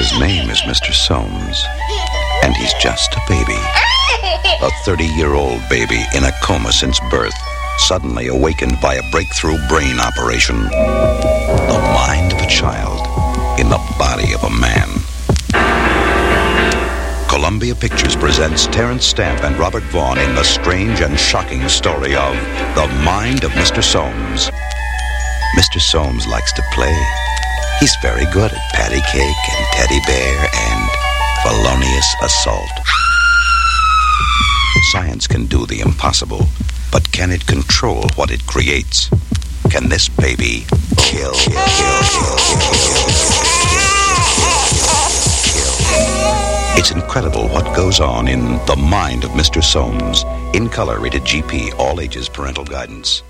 His name is Mr. Soames, and he's just a baby. A 30-year-old baby in a coma since birth, suddenly awakened by a breakthrough brain operation. The mind of a child in the body of a man. Columbia Pictures presents Terence Stamp and Robert Vaughn in the strange and shocking story of The Mind of Mr. Soames. Mr. Soames likes to play. He's very good at patty cake and teddy bear and felonious assault. Science can do the impossible, but can it control what it creates? Can this baby kill? It's incredible what goes on in the mind of Mr. Soames. In color, rated GP, all ages, parental guidance.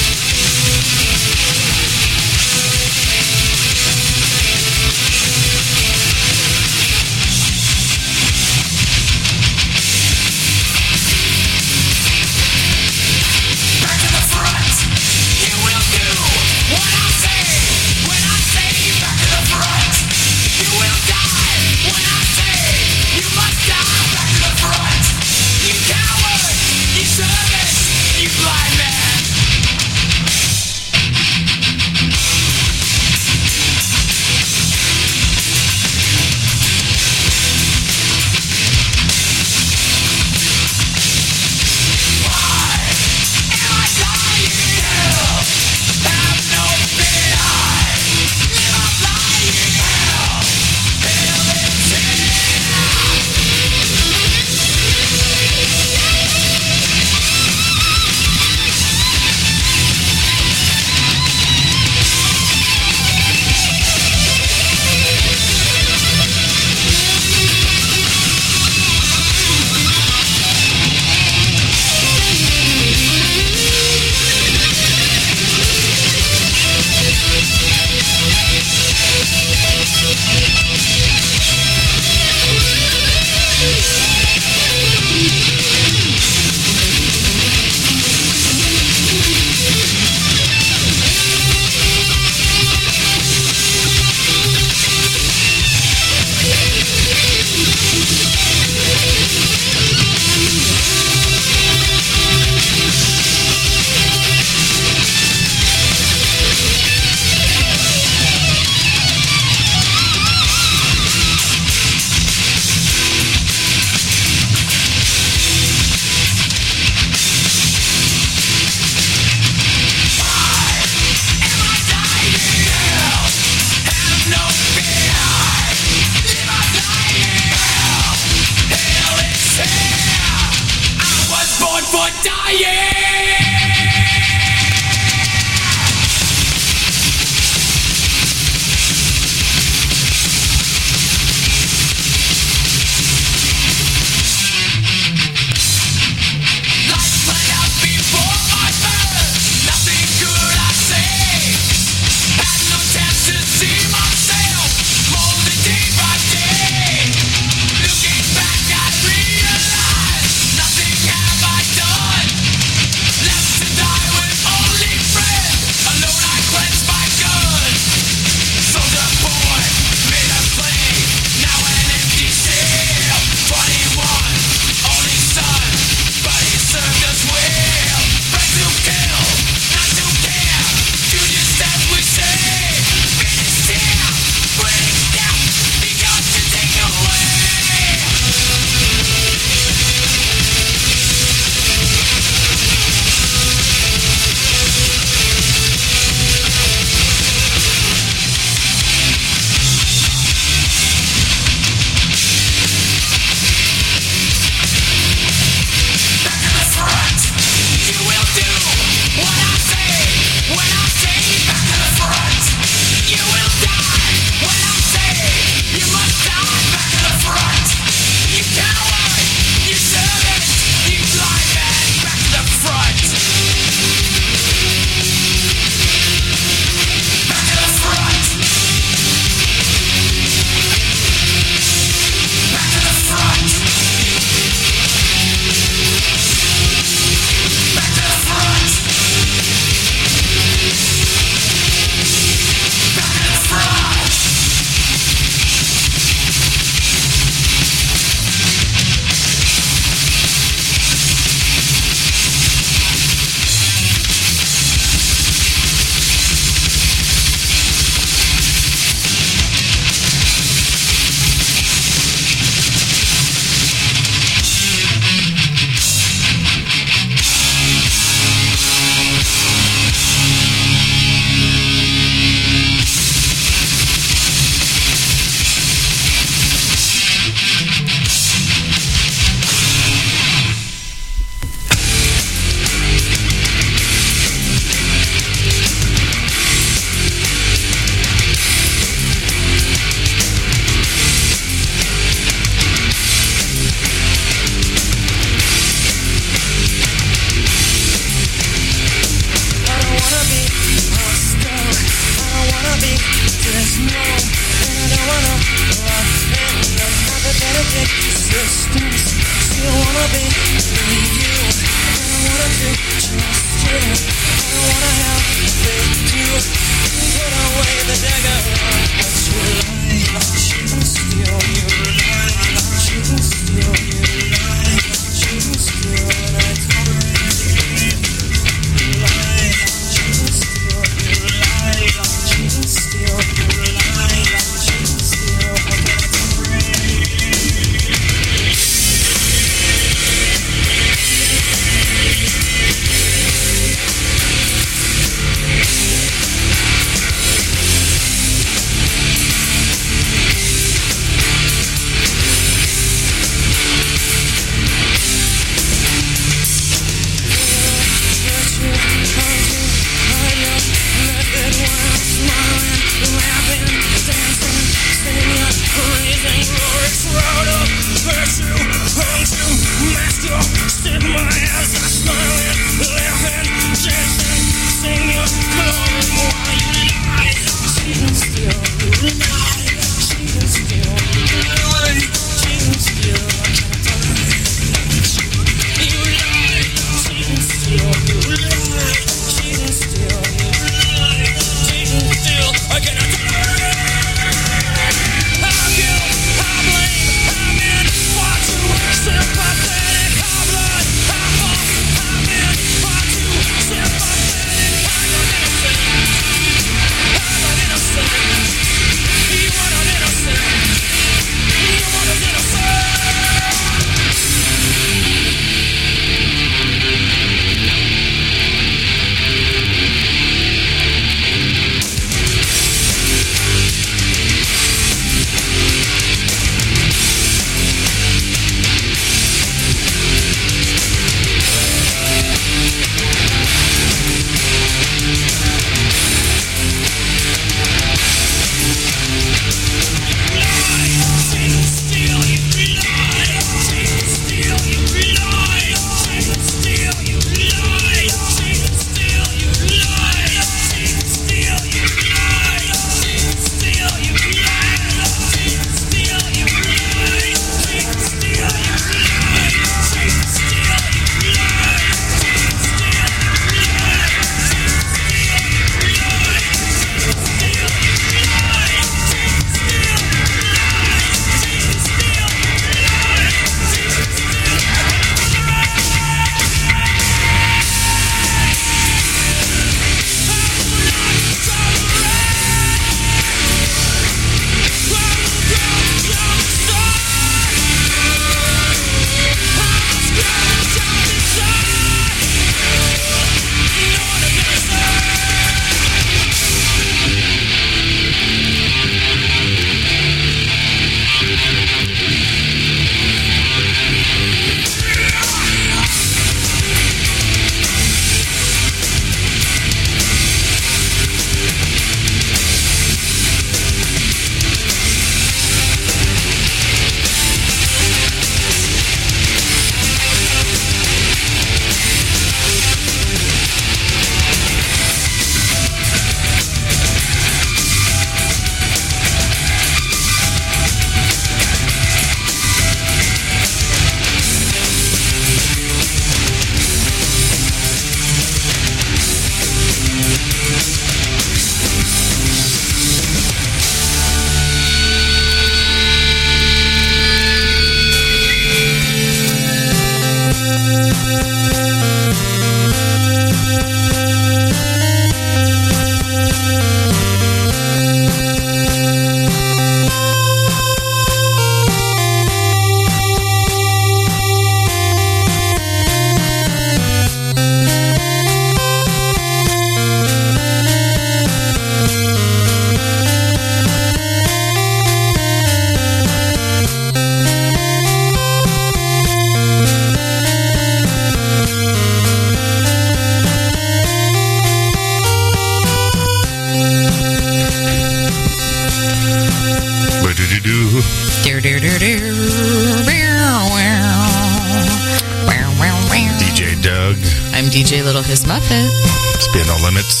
DJ Doug. I'm DJ Little His Muffet. Spin No Limits.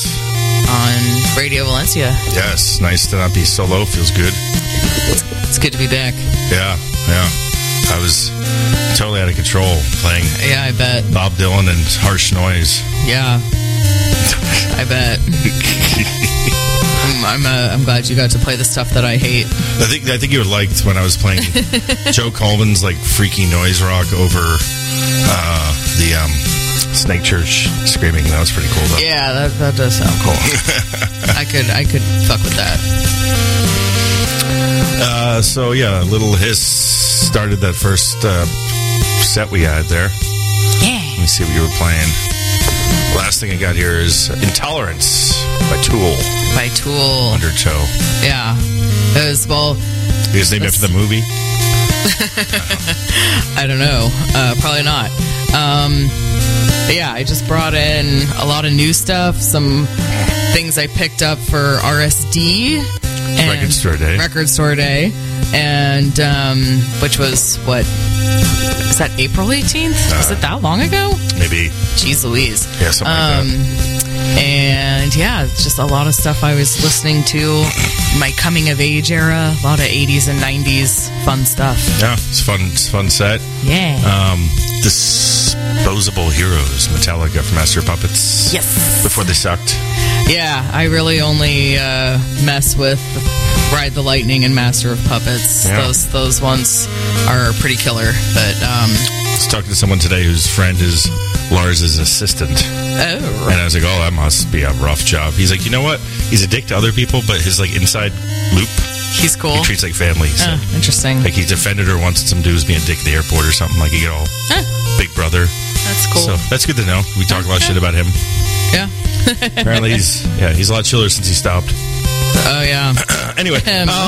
On Radio Valencia. Yes, nice to not be solo. Feels good. It's good to be back. Yeah. I was totally out of control playing Yeah, I bet. Bob Dylan and Harsh Noise. Yeah. I bet. I'm glad you got to play the stuff that I hate. I think you liked when I was playing Joe Coleman's like freaky noise rock over the Snake Church Screaming. That was pretty cool though. Yeah, that does sound cool. I could fuck with that. So yeah, Little Hiss started that first set we had there. Yeah. Let me see what you were playing. Last thing I got here is Intolerance by Tool. By Tool. Undertow. Yeah. It was, well... Because named after the movie? I don't know. Probably not. But yeah, I just brought in a lot of new stuff, some things I picked up for RSD. And Record Store Day. And, which was, what... Is that April 18th? Was it that long ago? Maybe. Jeez Louise. Yeah, something like that. And yeah, just a lot of stuff I was listening to. My coming of age era, a lot of 80s and 90s fun stuff. Yeah, it's fun. It's a fun set. Yeah. Disposable Heroes, Metallica from Master of Puppets. Yes. Before they sucked. Yeah, I really only mess with Ride the Lightning and Master of Puppets. Yeah. Those ones are pretty killer. But I was talking to someone today whose friend is Lars's assistant. oh, And I was like, oh, that must be a rough job. He's like, you know what? He's a dick to other people, but his like inside loop, he's cool. he treats like family. So, Interesting. like he defended her once at some dude was being a dick at the airport or something. Like he get all big brother. That's cool. So that's good to know. We talk a lot of shit about him. Yeah. Apparently he's a lot chiller since he stopped. Oh yeah. Anyway,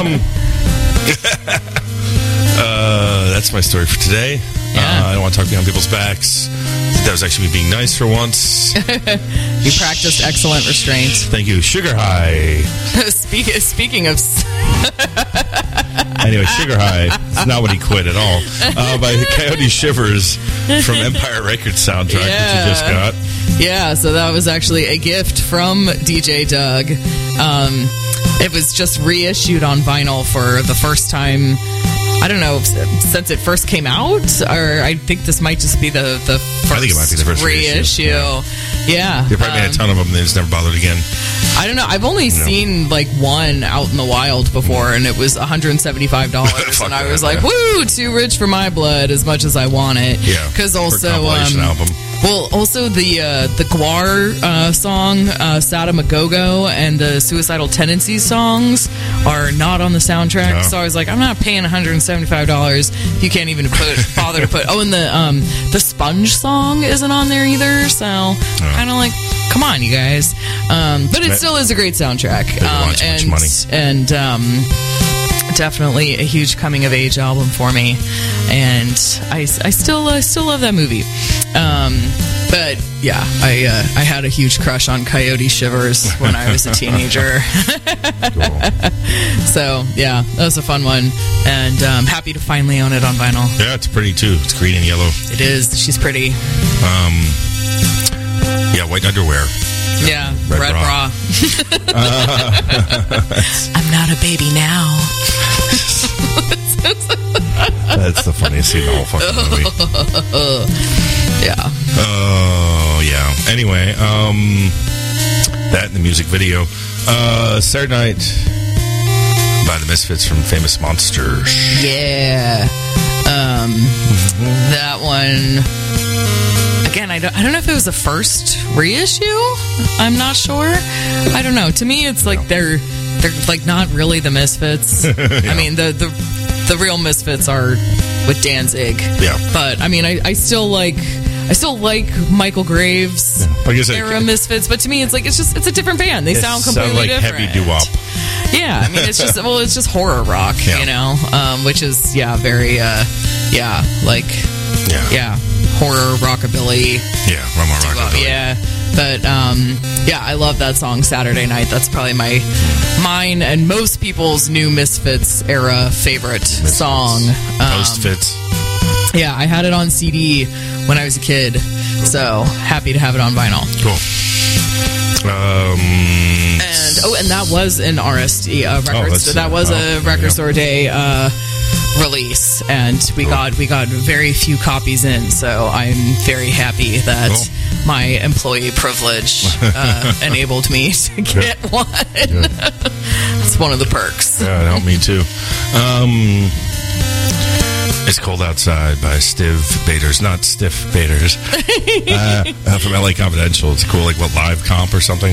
that's my story for today. Yeah. I don't want to talk behind people's backs. I think that was actually me being nice for once. You practiced excellent restraint. Thank you. Sugar High. Speaking of... Anyway, Sugar High. It's not when he quit at all. By Coyote Shivers from Empire Records soundtrack that you just got. Yeah, so that was actually a gift from DJ Doug. It was just reissued on vinyl for the first time, I don't know, since it first came out, or I think this might just be the first, I think it might be the first reissue. Yeah. They probably made a ton of them, and they just never bothered again. I don't know. I've only seen like one out in the wild before, and it was $175, and I was like, "Woo, too rich for my blood." As much as I want it, Yeah, because for a also, compilation album. well, also the Guar song, Sada Magogo, and the Suicidal Tendencies songs are not on the soundtrack. No. So I was like, I'm not paying $175 if you can't even bother to put. Oh, and the Sponge song isn't on there either. So kind of like, come on, you guys. But it still is a great soundtrack. And definitely a huge coming of age album for me, and I still love that movie. But yeah, I had a huge crush on Coyote Shivers when I was a teenager. So yeah, that was a fun one, and I'm happy to finally own it on vinyl. Yeah, it's pretty too. It's green and yellow. It is. She's pretty. Yeah, white underwear. Yeah, Red bra. I'm not a baby now. That's the funniest scene in the whole fucking movie. Yeah. Oh, yeah. Anyway, that and the music video. Saturday Night by the Misfits from Famous Monsters. Yeah. That one... Again, I don't know if it was the first reissue. I'm not sure. I don't know. To me, it's like they're like not really the Misfits. Yeah. I mean, the real Misfits are with Danzig. Yeah. But I mean, I still like Michael Graves' era Misfits. But to me, it's like it's a different band. They sound completely like different. Heavy doo-wop. Yeah, I mean, it's just horror rock, you know, which is very horror rockabilly. Yeah, more rockabilly. Yeah, but I love that song Saturday Night. That's probably mine and most people's new Misfits era favorite song. Post-Fits. Yeah, I had it on CD when I was a kid, so happy to have it on vinyl. Cool. And that was an RSD record. So that was a Record Store Day release, and we got very few copies in. So I'm very happy that my employee privilege enabled me to get one. It's one of the perks. Yeah, it helped me too. It's Cold Outside by Stiv Bators, not Stiff Bators. From LA Confidential. It's cool, like what, live comp or something?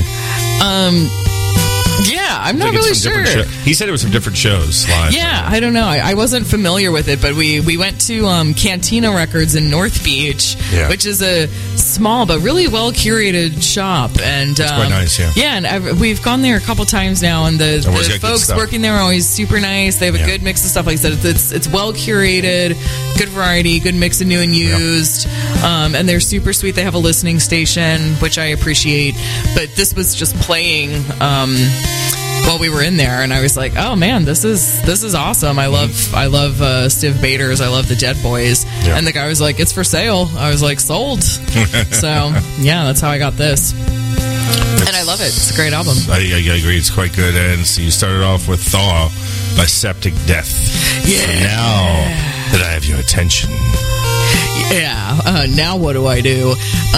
Yeah, I'm not really sure. He said it was from different shows live. Yeah, I don't know. I wasn't familiar with it, but we went to Cantina Records in North Beach, which is a small but really well curated shop, and it's quite nice. Yeah, and we've gone there a couple times now, and the folks working there are always super nice. They have a good mix of stuff. Like I said, it's well curated, good variety, good mix of new and used, and they're super sweet. They have a listening station, which I appreciate. But this was just playing while we were in there, and I was like, "Oh man, this is awesome! I love Stiv Bators. I love the Dead Boys." And the guy was like, "It's for sale." I was like, "Sold." So yeah, that's how I got this, and I love it. It's a great album. I agree. It's quite good. And so you started off with "Thaw" by Septic Death. Yeah. So now that I have your attention. Yeah. Now what do I do?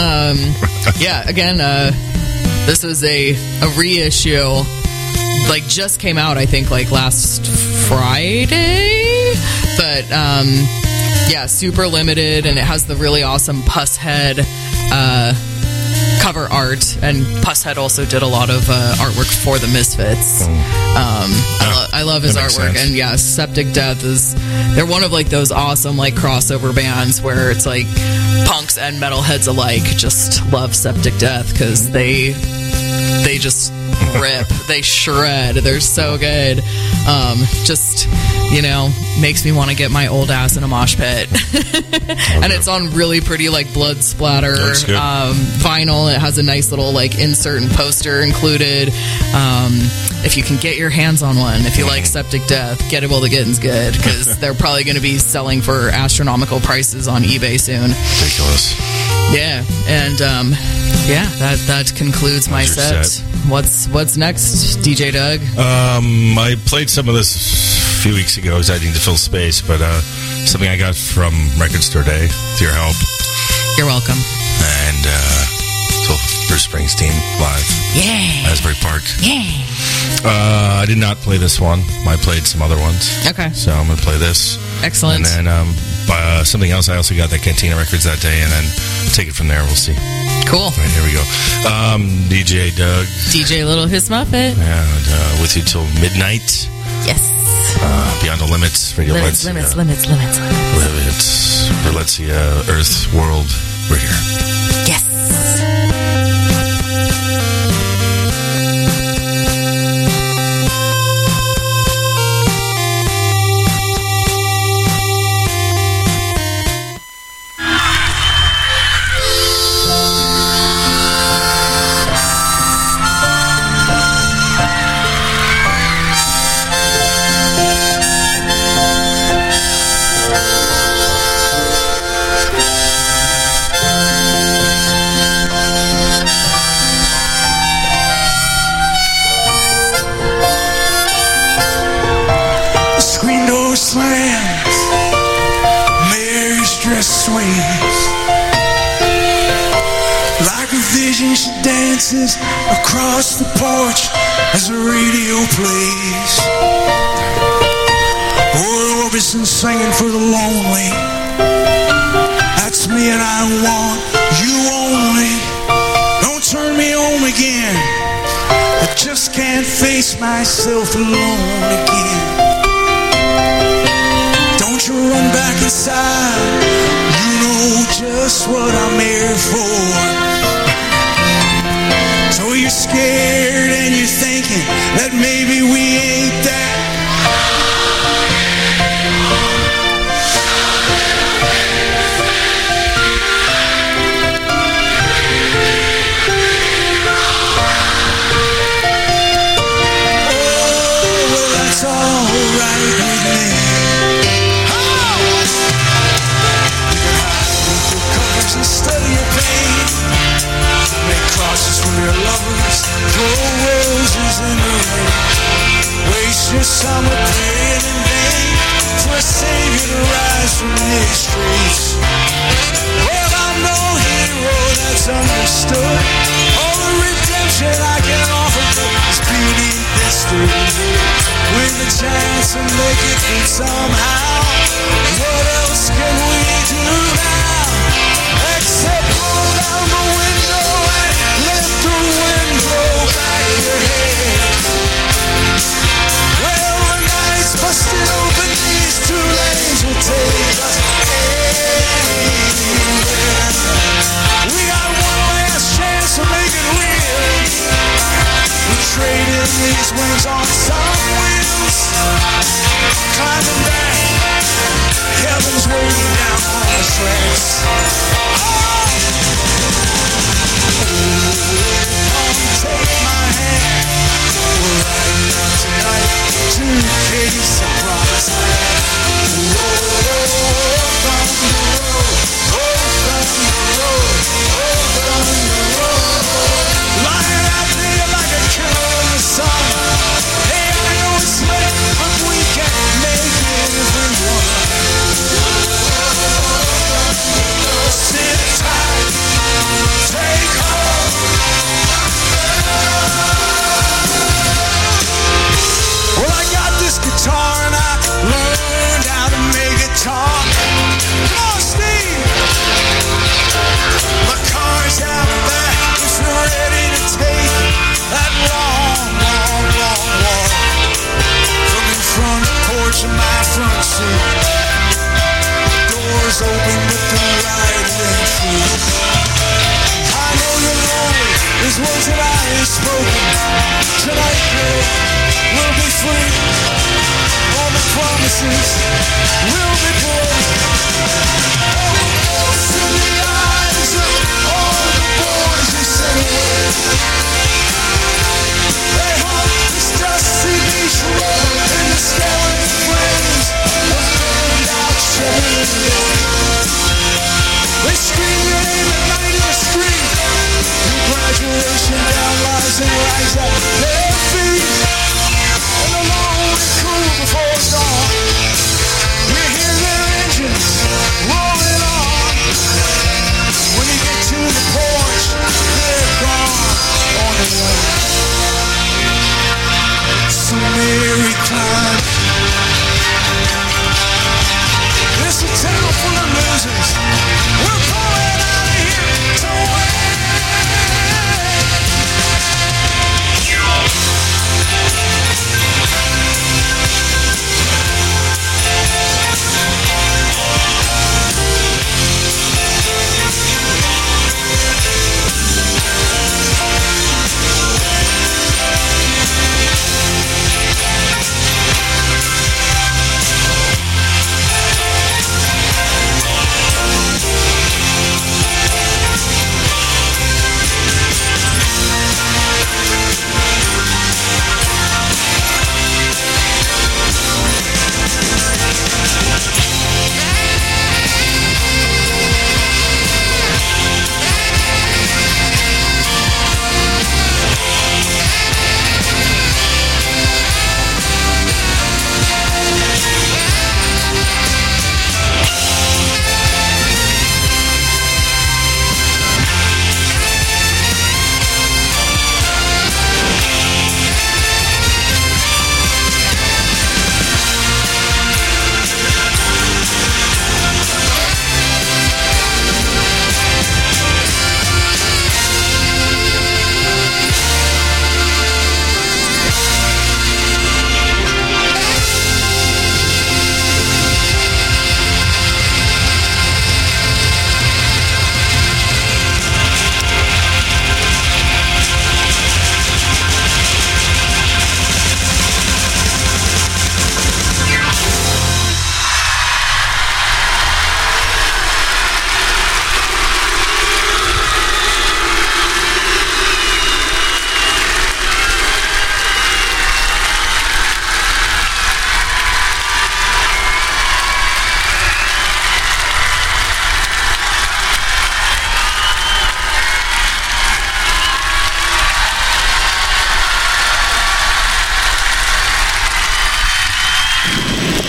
Yeah. Again, this was a reissue. Like, just came out, I think, like last Friday. But yeah, super limited, and it has the really awesome Pusshead cover art, and Pusshead also did a lot of artwork for the Misfits. I love his artwork, and yeah, Septic Death they're one of like those awesome like crossover bands where it's like punks and metalheads alike just love Septic Death because they just rip, they shred, they're so good. Just, you know, makes me want to get my old ass in a mosh pit. And it's on really pretty like blood splatter vinyl. It has a nice little like insert and poster included. If you can get your hands on one, if you like Septic Death, get it while the getting's good, because they're probably going to be selling for astronomical prices on eBay soon. Ridiculous. Yeah, and yeah, that concludes my set. What's next, DJ Doug? I played some of this a few weeks ago, exciting to fill space, but something I got from Record Store Day, with your help. You're welcome. And so Bruce Springsteen live. Yeah. Asbury Park. Yeah. I did not play this one. I played some other ones. Okay. So I'm going to play this. Excellent. And then something else, I also got that Cantina Records that day, and then take it from there. We'll see. Cool. All right, here we go. DJ Doug. DJ Little His Muppet. And with you till midnight. Yes. Beyond the Limits. Radio limits. Valencia, Earth, World. We're here. Yes. Across the porch as the radio plays, Roy Orbison singing for the lonely. That's me and I want you only. Don't turn me on again. I just can't face myself alone again. Don't you run back inside. You know just what I'm here for. So you're scared and you're thinking that maybe we ain't that. Oh, well, that's all right with me. You can hide beneath your covers and study your pain. Make crosses for your lovers, throw roses in the rain. Waste your summer praying in vain for a rise from these streets. Well, I'm no hero that's understood. All the redemption I can offer is beneath this street. With a chance to make it good somehow. What else can we do now? Except roll down the window and let the wind blow back your head. Well, the night's busted open, these two lanes will take us anywhere. We got one last chance to make it real. We're trading these wings on some wheels. Climbing back, heaven's waiting down on the tracks. Take my hand, we're riding out tonight to Katie's promised land. Roll down the road, roll down the road, roll down the road. Lying out there like a killer in the sun. Hey, I know it's late, but we can make it if we want. Sit tight, take hold. Well, I got this guitar and I learned how to make it talk. Come on, Steve! My car's out back if you're ready to take that long, long, long walk. From the front porch of my front seat. Doors open with the light entry. I know you're lonely, these words that I have spoken. Tonight, girl, we'll be free. All the promises will be broken. Almost in the eyes of all the boys who say they haunt this dusty beach road in the skeleton flames of burned out Chevrolet. They scream your name at night in the street. Your graduation down lies and rise at their feet. And the long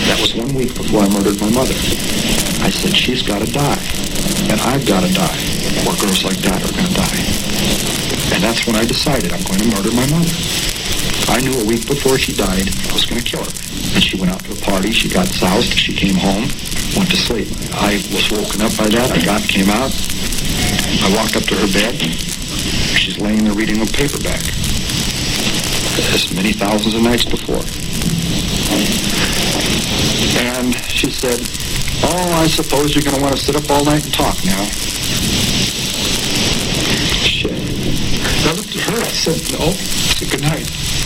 That was 1 week before I murdered my mother. I said, she's got to die, and I've got to die, or girls like that are going to die. And that's when I decided I'm going to murder my mother. I knew a week before she died I was going to kill her. And she went out to a party, she got soused, she came home, went to sleep. I was woken up by that, came out, I walked up to her bed, she's laying there reading a paperback. As many thousands of nights before. And she said, oh, I suppose you're going to want to sit up all night and talk now. Shit. I looked at her, I said, no. I said, good night.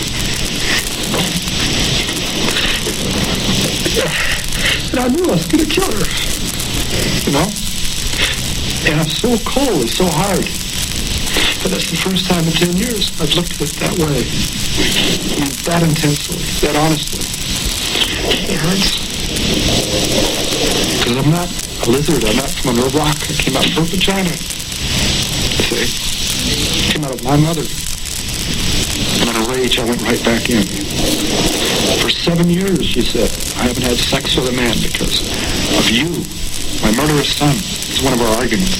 And I knew I was going to kill her. You know? And I'm so cold, it's so hard. But that's the first time in 10 years I've looked at it that way. I mean, that intensely, that honestly. It hurts. Because I'm not a lizard. I'm not from under a rock. I came out of her vagina. See? I came out of my mother. And in a rage, I went right back in. For 7 years, she said, I haven't had sex with a man because of you. My murderous son. It's one of our arguments.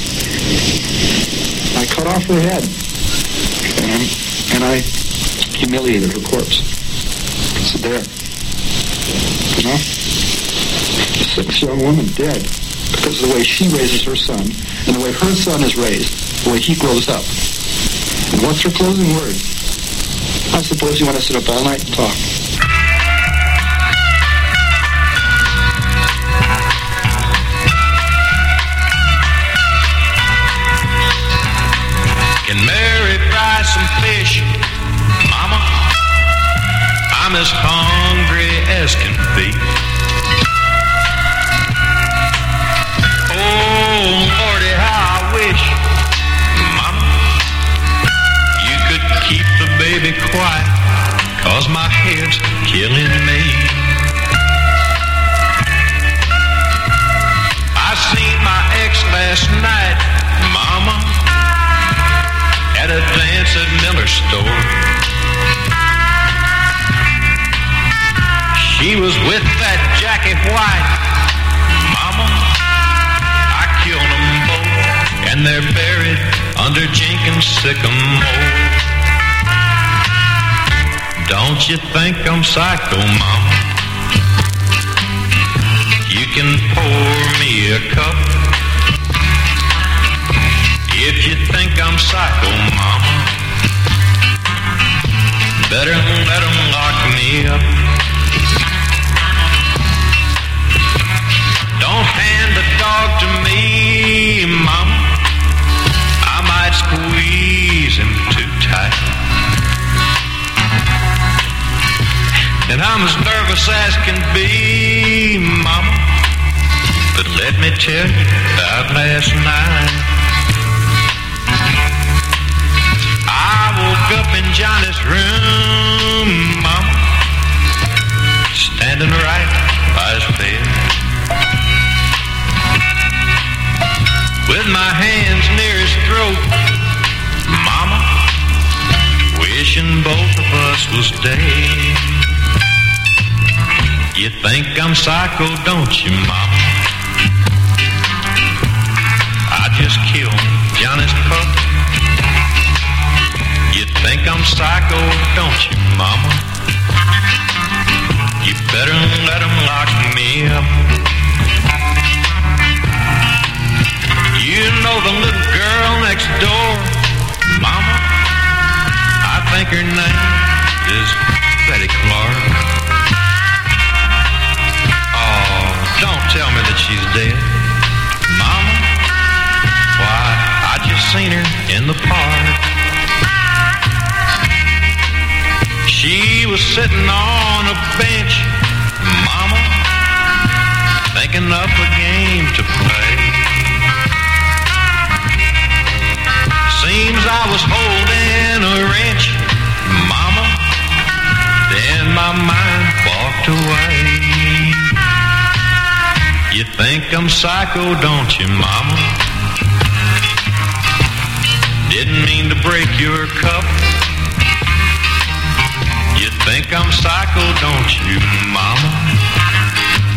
I cut off her head. And I humiliated her corpse. It's there. You know? A 6 young woman dead because of the way she raises her son and the way her son is raised, the way he grows up. And what's her closing word? I suppose you want to sit up all night and talk. Can Mary fry some fish, Mama? I'm as hungry as can be. Oh, Lordy, how I wish, Mama, you could keep the baby quiet, 'cause my head's killing me. I seen my ex last night, Mama, at a dance at Miller's store. She was with that Jackie White, Mama. I killed them both, and they're buried under Jenkins' sycamore. Don't you think I'm psycho, Mama? You can pour me a cup if you think I'm psycho, Mama. Better let them lock me up. Don't hand the dog to me, Mama. I might squeeze him too tight. And I'm as nervous as can be, Mama. But let me tell you about last night. I woke up in Johnny's room, Mama, standing right by his bed, with my hands near his throat, Mama, wishing both of us was dead. You think I'm psycho, don't you, Mama? I just killed Johnny's pup. You think I'm psycho, don't you, Mama? You better let him lock me up. You know the little girl next door, Mama? I think her name is Betty Clark. Oh, don't tell me that she's dead, Mama. Why, I just seen her in the park. She was sitting on a bench, Mama, thinking up a game to play. Seems I was holding a wrench, Mama, then my mind walked away. You think I'm psycho, don't you, Mama? Didn't mean to break your cup. You think I'm psycho, don't you, Mama?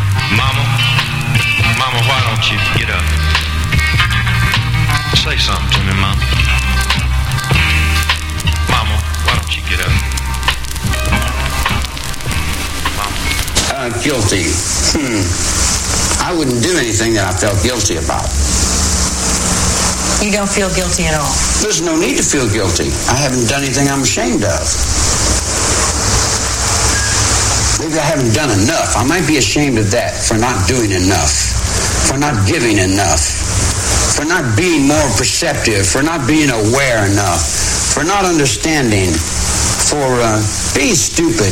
guilty. I wouldn't do anything that I felt guilty about. You don't feel guilty at all? There's no need to feel guilty. I haven't done anything I'm ashamed of. Maybe I haven't done enough. I might be ashamed of that, for not doing enough, for not giving enough, for not being more perceptive, for not being aware enough, for not understanding, for being stupid.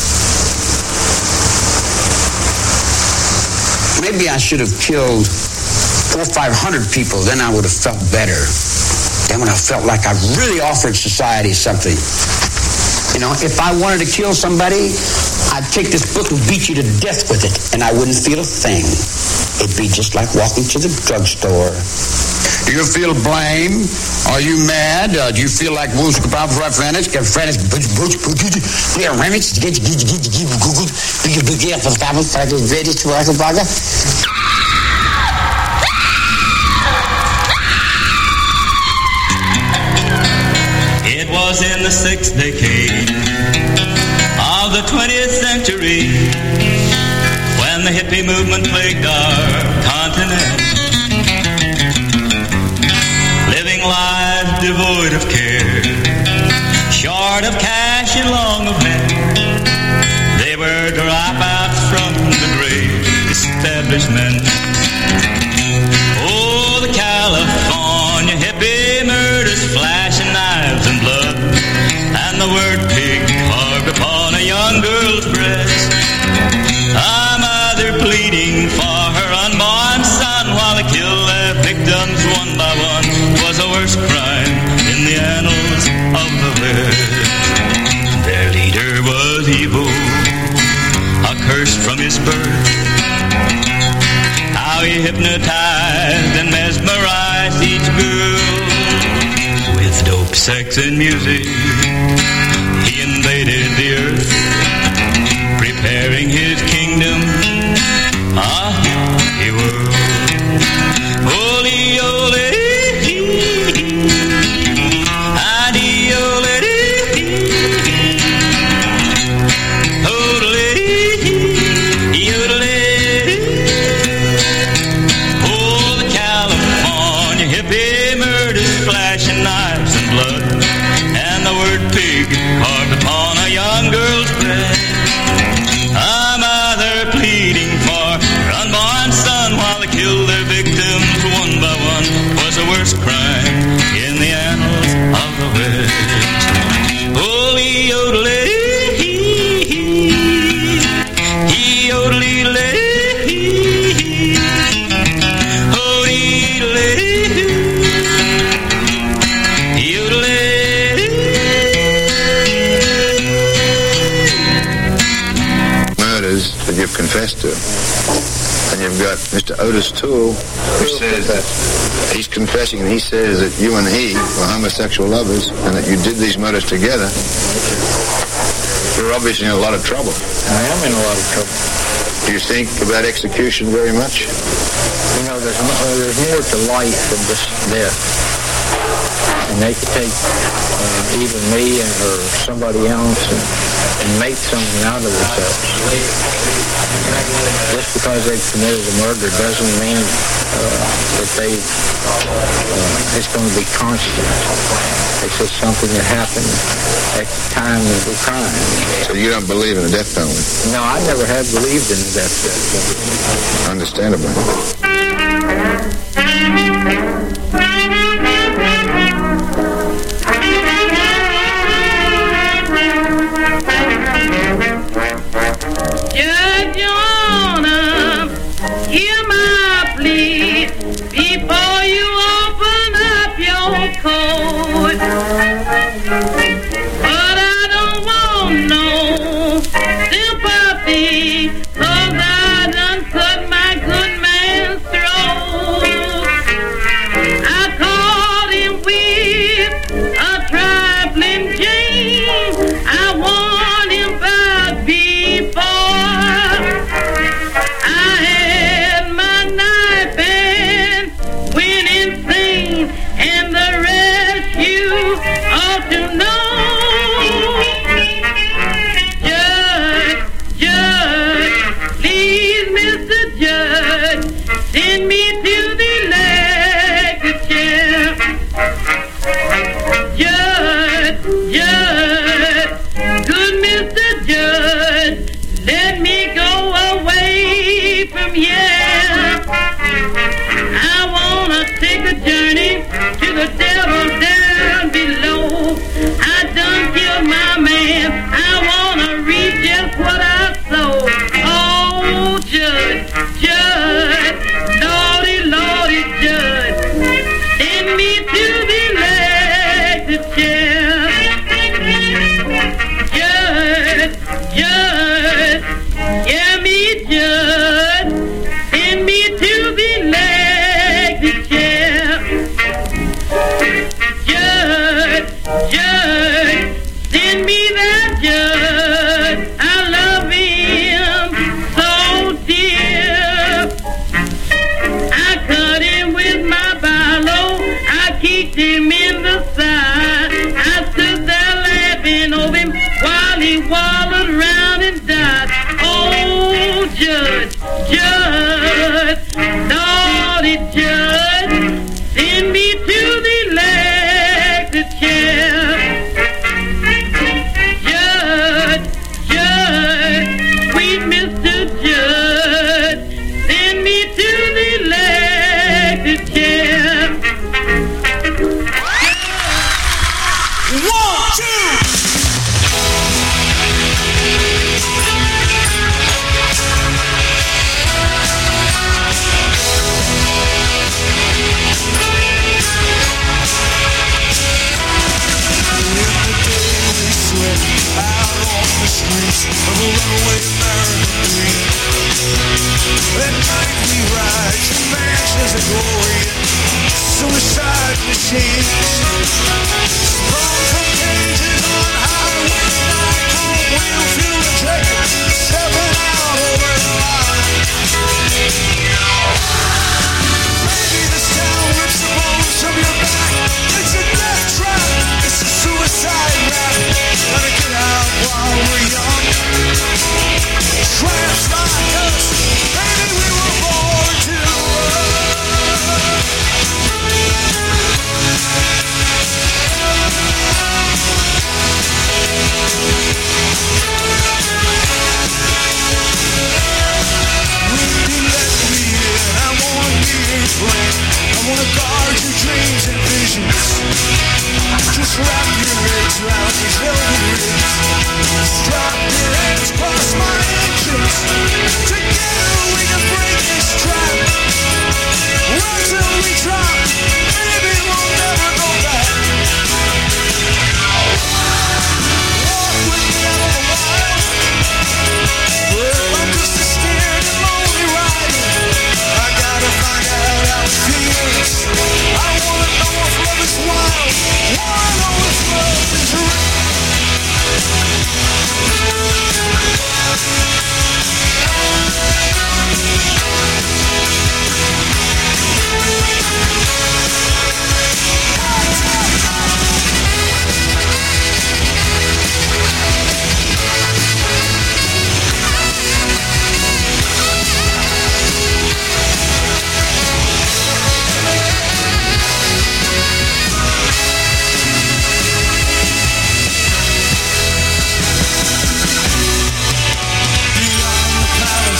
Maybe I should have killed 400 or 500 people, then I would have felt better. Then when I felt like I really offered society something. You know, if I wanted to kill somebody, I'd take this book and beat you to death with it, and I wouldn't feel a thing. It'd be just like walking to the drugstore. Do you feel blame? Are you mad? Do you feel like It was in the 6th decade of the 20th century when the hippie movement plagued our continent, living lives devoid of care, short of cash and long of hair. They were dropouts from the great establishment. Oh, the California hippie murders, flashing knives and blood, and the word pig carved upon a young girl's breast. A mother pleading for her unborn son while they kill their victims one by one was the worst crime in the annals of the West. Their leader was evil, accursed from his birth. How he hypnotized and mesmerized each girl. With dope, sex, and music, he invaded the earth, preparing his kingdom, a hippie world. Holy, holy, adi, holy, holy, yodeling. Oh, the California hippie murders, flashing knives and blood, and the word pig carved upon a young girl's breast. A mother pleading for her unborn son while they killed their victims one by one was the worst crime in the annals of the West. Holy yodeling, yodeling, murders that you've confessed to. And you've got Mr. Otis Toole, who says that he's confessing, and he says that you and he were homosexual lovers and that you did these murders together. You're obviously in a lot of trouble. I am in a lot of trouble. Do you think about execution very much? You know, there's more to life than just death. And they could take either me or somebody else and make something out of themselves. Just because they've committed a murder doesn't mean that it's going to be constant. It's just something that happened at the time of the crime. So you don't believe in a death penalty? No, I never have believed in the death penalty. Understandably. Judge, you wanna hear my plea before you open up your code. But I don't want no sympathy, 'cause I done cut my good man's throat. am, yeah. I wanna take a journey to the devil down below. I done killed my man. I wanna reap just what I sow. Oh, judge, judge, Lordy, Lordy, judge, send me to the electric chair. Judge, judge, hear me, judge, send me to the electric chair. Judge, judge, send me that judge. I love him so dear. I cut him with my bottle. I kicked him in the side. I stood there laughing over him while he wallowed around and died. Oh, judge, judge, naughty judge, send me to the electric chair. Judge, judge, sweet Mr. Judge, send me to the electric chair. 1, 2. Out on the streets of a runaway American dream. At night we rise to mansions of glory, suicide machines.